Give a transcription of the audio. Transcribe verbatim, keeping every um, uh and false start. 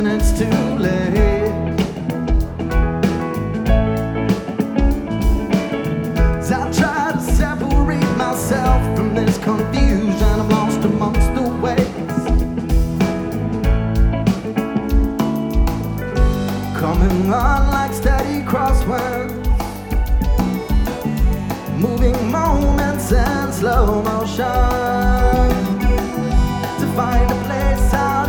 it's too late. As I try to separate myself from this confusion, I'm lost amongst the waves, coming on like steady crosswords, moving moments in slow motion, to find a place out